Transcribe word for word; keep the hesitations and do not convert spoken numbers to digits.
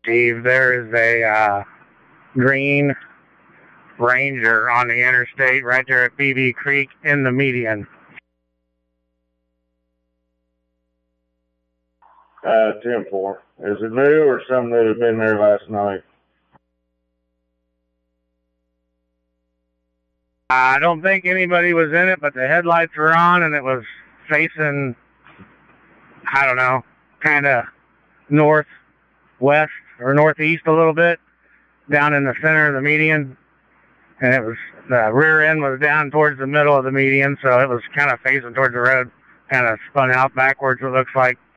Steve, there is a uh, green Ranger on the interstate right there at B B Creek in the median. Uh, ten four. Is it new or something that had been there last night? I don't think anybody was in it, but the headlights were on and it was facing, I don't know, kind of northwest or northeast a little bit, down in the center of the median. And it was, the rear end was down towards the middle of the median, so it was kind of facing towards the road, kind of spun out backwards, it looks like.